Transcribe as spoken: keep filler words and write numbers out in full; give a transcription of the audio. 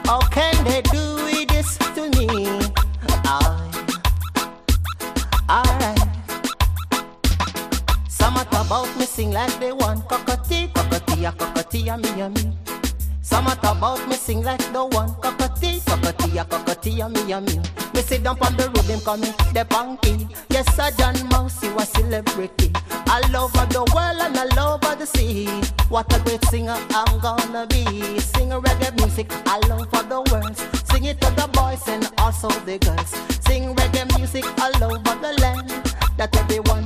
How can they do this to me? I, alright. Some talk about me sing like they want cockatee, cockatee, a cockatee, a me, a me. Some talk about me sing like the one cockatee, cockatee, a cockatee, a me, a me. Me sit down on the rhythm coming, the punky. Yes, I John Mouse, you a celebrity. All over the world and all over the sea. What a great singer I'm gonna be. Sing reggae music all over the world. Sing it to the boys and also the girls. Sing reggae music all over the land. That everyone